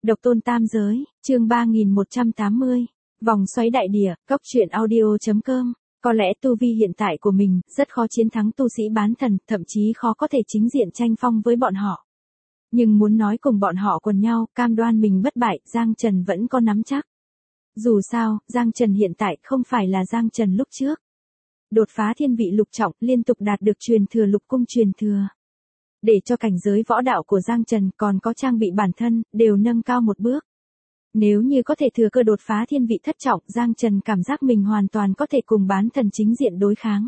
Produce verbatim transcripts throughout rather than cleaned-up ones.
Độc tôn tam giới, chương ba nghìn một trăm tám mươi, vòng xoáy đại địa, cốc truyện audio chấm com. Có lẽ tu vi hiện tại của mình rất khó chiến thắng tu sĩ bán thần, thậm chí khó có thể chính diện tranh phong với bọn họ. Nhưng muốn nói cùng bọn họ quần nhau, cam đoan mình bất bại, Giang Trần vẫn có nắm chắc. Dù sao, Giang Trần hiện tại không phải là Giang Trần lúc trước. Đột phá thiên vị lục trọng, liên tục đạt được truyền thừa lục cung truyền thừa. Để cho cảnh giới võ đạo của Giang Trần còn có trang bị bản thân, đều nâng cao một bước. Nếu như có thể thừa cơ đột phá thiên vị thất trọng, Giang Trần cảm giác mình hoàn toàn có thể cùng bán thần chính diện đối kháng.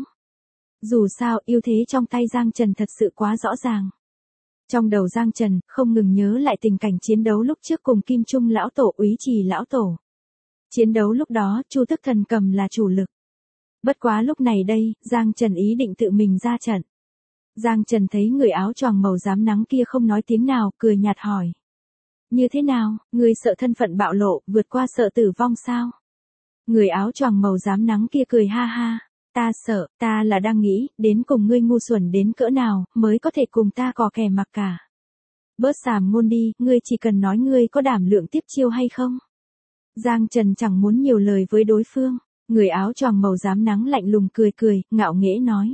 Dù sao, ưu thế trong tay Giang Trần thật sự quá rõ ràng. Trong đầu Giang Trần, không ngừng nhớ lại tình cảnh chiến đấu lúc trước cùng Kim Trung lão tổ, Úy Trì lão tổ. Chiến đấu lúc đó, Chu Tức Thần Cầm là chủ lực. Bất quá lúc này đây, Giang Trần ý định tự mình ra trận. Giang Trần thấy người áo choàng màu rám nắng kia không nói tiếng nào, cười nhạt hỏi. Như thế nào, người sợ thân phận bạo lộ, vượt qua sợ tử vong sao? Người áo choàng màu rám nắng kia cười ha ha. Ta sợ, ta là đang nghĩ, đến cùng ngươi ngu xuẩn đến cỡ nào, mới có thể cùng ta cò kè mặc cả. Bớt xàm ngôn đi, ngươi chỉ cần nói ngươi có đảm lượng tiếp chiêu hay không? Giang Trần chẳng muốn nhiều lời với đối phương. Người áo choàng màu rám nắng lạnh lùng cười cười, ngạo nghễ nói.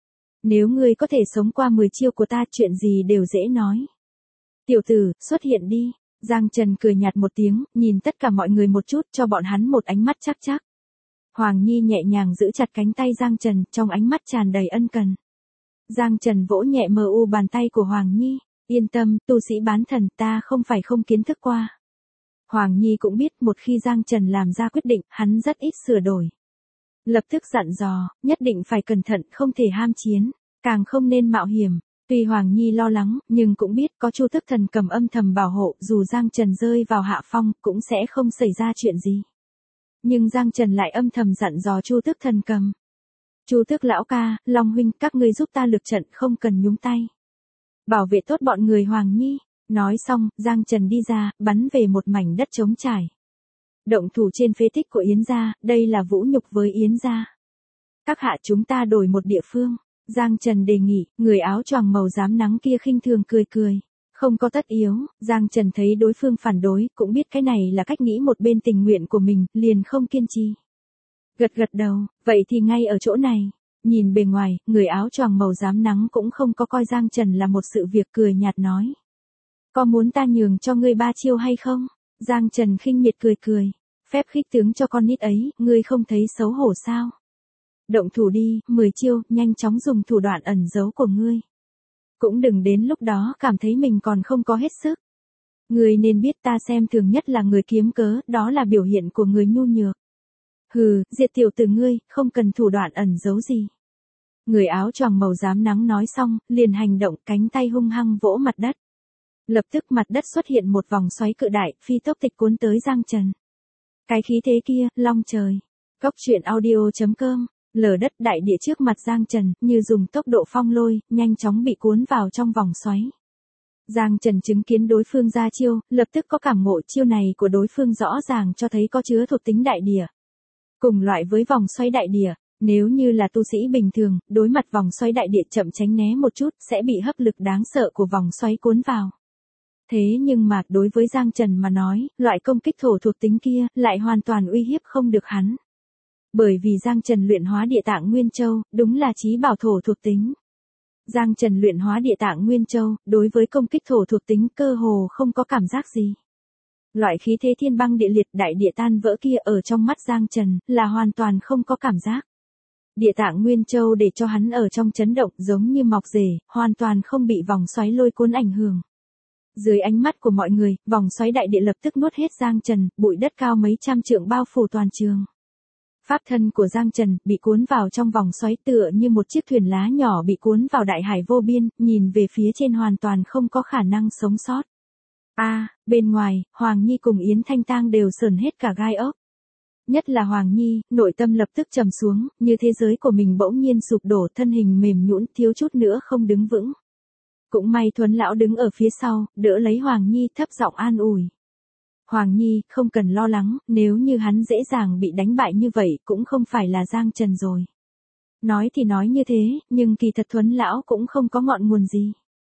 Nếu ngươi có thể sống qua mười chiêu của ta, chuyện gì đều dễ nói. Tiểu tử, xuất hiện đi. Giang Trần cười nhạt một tiếng, nhìn tất cả mọi người một chút, cho bọn hắn một ánh mắt chắc chắc. Hoàng Nhi nhẹ nhàng giữ chặt cánh tay Giang Trần, trong ánh mắt tràn đầy ân cần. Giang Trần vỗ nhẹ mờ u bàn tay của Hoàng Nhi. Yên tâm, tu sĩ bán thần, ta không phải không kiến thức qua. Hoàng Nhi cũng biết một khi Giang Trần làm ra quyết định, hắn rất ít sửa đổi. Lập tức dặn dò, nhất định phải cẩn thận, không thể ham chiến, càng không nên mạo hiểm. Tuy Hoàng Nhi lo lắng, nhưng cũng biết có Chu Tức Thần Cầm âm thầm bảo hộ, dù Giang Trần rơi vào hạ phong, cũng sẽ không xảy ra chuyện gì. Nhưng Giang Trần lại âm thầm dặn dò Chu Tức Thần Cầm. Chu Tức lão ca, Long huynh, các ngươi giúp ta lực trận, không cần nhúng tay. Bảo vệ tốt bọn người Hoàng Nhi. Nói xong, Giang Trần đi ra, bắn về một mảnh đất trống trải. Động thủ trên phế tích của Yến gia, đây là vũ nhục với Yến gia. Các hạ, chúng ta đổi một địa phương. Giang Trần đề nghị, người áo choàng màu rám nắng kia khinh thường cười cười. Không có tất yếu, Giang Trần thấy đối phương phản đối, cũng biết cái này là cách nghĩ một bên tình nguyện của mình, liền không kiên trì. Gật gật đầu, vậy thì ngay ở chỗ này. Nhìn bề ngoài, người áo choàng màu rám nắng cũng không có coi Giang Trần là một sự việc, cười nhạt nói. Có muốn ta nhường cho ngươi ba chiêu hay không? Giang Trần khinh miệt cười cười. Phép khích tướng cho con nít ấy, ngươi không thấy xấu hổ sao? Động thủ đi, mười chiêu, nhanh chóng dùng thủ đoạn ẩn giấu của ngươi. Cũng đừng đến lúc đó cảm thấy mình còn không có hết sức. Ngươi nên biết ta xem thường nhất là người kiếm cớ, đó là biểu hiện của người nhu nhược. Hừ, diệt tiểu tử ngươi, không cần thủ đoạn ẩn giấu gì. Người áo choàng màu rám nắng nói xong, liền hành động, cánh tay hung hăng vỗ mặt đất. Lập tức mặt đất xuất hiện một vòng xoáy cự đại, phi tốc tịch cuốn tới Giang Trần. Cái khí thế kia, long trời. Cốc truyện audio chấm com, lở đất đại địa trước mặt Giang Trần, như dùng tốc độ phong lôi, nhanh chóng bị cuốn vào trong vòng xoáy. Giang Trần chứng kiến đối phương ra chiêu, lập tức có cảm ngộ, chiêu này của đối phương rõ ràng cho thấy có chứa thuộc tính đại địa. Cùng loại với vòng xoáy đại địa, nếu như là tu sĩ bình thường, đối mặt vòng xoáy đại địa chậm tránh né một chút, sẽ bị hấp lực đáng sợ của vòng xoáy cuốn vào. Thế nhưng mà, đối với Giang Trần mà nói, loại công kích thổ thuộc tính kia, lại hoàn toàn uy hiếp không được hắn. Bởi vì Giang Trần luyện hóa địa tạng Nguyên Châu, đúng là chí bảo thổ thuộc tính. Giang Trần luyện hóa địa tạng Nguyên Châu, đối với công kích thổ thuộc tính cơ hồ không có cảm giác gì. Loại khí thế thiên băng địa liệt, đại địa tan vỡ kia ở trong mắt Giang Trần, là hoàn toàn không có cảm giác. Địa tạng Nguyên Châu để cho hắn ở trong chấn động, giống như mọc rể, hoàn toàn không bị vòng xoáy lôi cuốn ảnh hưởng. Dưới ánh mắt của mọi người, vòng xoáy đại địa lập tức nuốt hết Giang Trần, bụi đất cao mấy trăm trượng bao phủ toàn trường. Pháp thân của Giang Trần bị cuốn vào trong vòng xoáy, tựa như một chiếc thuyền lá nhỏ bị cuốn vào đại hải vô biên, nhìn về phía trên hoàn toàn không có khả năng sống sót. A, à, bên ngoài, Hoàng Nhi cùng Yến Thanh Tang đều sờn hết cả gai ốc. Nhất là Hoàng Nhi, nội tâm lập tức trầm xuống, như thế giới của mình bỗng nhiên sụp đổ, thân hình mềm nhũn, thiếu chút nữa không đứng vững. Cũng may Thuấn lão đứng ở phía sau, đỡ lấy Hoàng Nhi, thấp giọng an ủi. Hoàng Nhi, không cần lo lắng, nếu như hắn dễ dàng bị đánh bại như vậy, cũng không phải là Giang Trần rồi. Nói thì nói như thế, nhưng kỳ thật Thuấn lão cũng không có ngọn nguồn gì.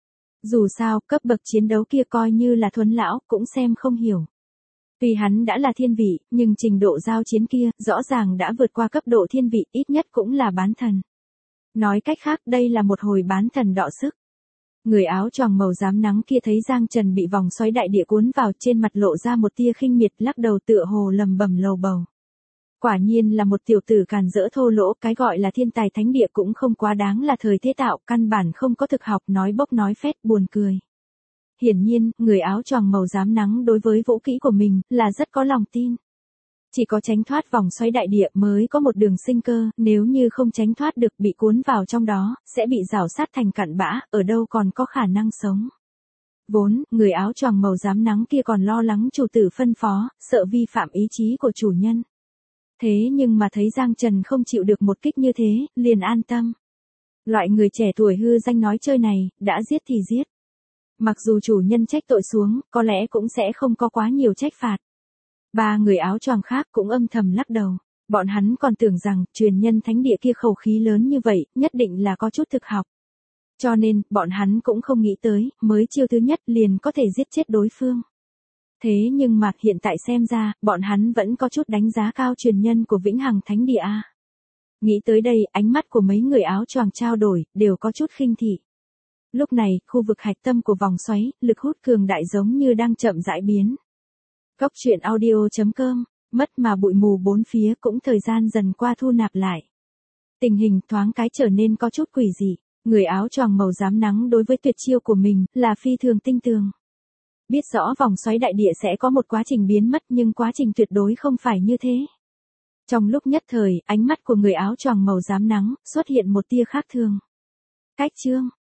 Dù sao, cấp bậc chiến đấu kia coi như là Thuấn lão, cũng xem không hiểu. Tuy hắn đã là thiên vị, nhưng trình độ giao chiến kia, rõ ràng đã vượt qua cấp độ thiên vị, ít nhất cũng là bán thần. Nói cách khác, đây là một hồi bán thần đọ sức. Người áo choàng màu rám nắng kia thấy Giang Trần bị vòng xoáy đại địa cuốn vào, trên mặt lộ ra một tia khinh miệt, lắc đầu tựa hồ lầm bầm lầu bầu. Quả nhiên là một tiểu tử càn rỡ thô lỗ, cái gọi là thiên tài thánh địa cũng không quá đáng là thời thế tạo, căn bản không có thực học, nói bốc nói phét, buồn cười. Hiển nhiên, người áo choàng màu rám nắng đối với vũ kỹ của mình là rất có lòng tin. Chỉ có tránh thoát vòng xoáy đại địa mới có một đường sinh cơ, nếu như không tránh thoát được bị cuốn vào trong đó, sẽ bị rào sát thành cặn bã, ở đâu còn có khả năng sống. Vốn, người áo choàng màu rám nắng kia còn lo lắng chủ tử phân phó, sợ vi phạm ý chí của chủ nhân. Thế nhưng mà thấy Giang Trần không chịu được một kích như thế, liền an tâm. Loại người trẻ tuổi hư danh nói chơi này, đã giết thì giết. Mặc dù chủ nhân trách tội xuống, có lẽ cũng sẽ không có quá nhiều trách phạt. Ba người áo choàng khác cũng âm thầm lắc đầu. Bọn hắn còn tưởng rằng, truyền nhân thánh địa kia khẩu khí lớn như vậy, nhất định là có chút thực học. Cho nên, bọn hắn cũng không nghĩ tới, mới chiêu thứ nhất liền có thể giết chết đối phương. Thế nhưng mà, hiện tại xem ra, bọn hắn vẫn có chút đánh giá cao truyền nhân của Vĩnh Hằng Thánh Địa A. Nghĩ tới đây, ánh mắt của mấy người áo choàng trao đổi, đều có chút khinh thị. Lúc này, khu vực hạch tâm của vòng xoáy, lực hút cường đại giống như đang chậm rãi biến. Góc truyện audio chấm com, mất mà bụi mù bốn phía cũng thời gian dần qua thu nạp lại. Tình hình thoáng cái trở nên có chút quỷ dị, người áo choàng màu rám nắng đối với tuyệt chiêu của mình là phi thường tinh tường. Biết rõ vòng xoáy đại địa sẽ có một quá trình biến mất nhưng quá trình tuyệt đối không phải như thế. Trong lúc nhất thời, ánh mắt của người áo choàng màu rám nắng xuất hiện một tia khác thường. Cách chương